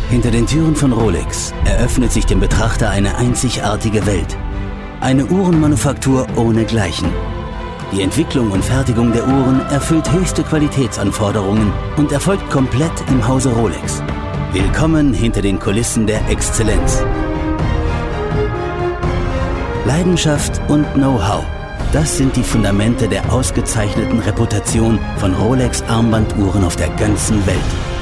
Hinter den Türen von Rolex eröffnet sich dem Betrachter eine einzigartige Welt. Eine Uhrenmanufaktur ohnegleichen. Die Entwicklung und Fertigung der Uhren erfüllt höchste Qualitätsanforderungen und erfolgt komplett im Hause Rolex. Willkommen hinter den Kulissen der Exzellenz. Leidenschaft und Know-how. Das sind die Fundamente der ausgezeichneten Reputation von Rolex Armbanduhren auf der ganzen Welt.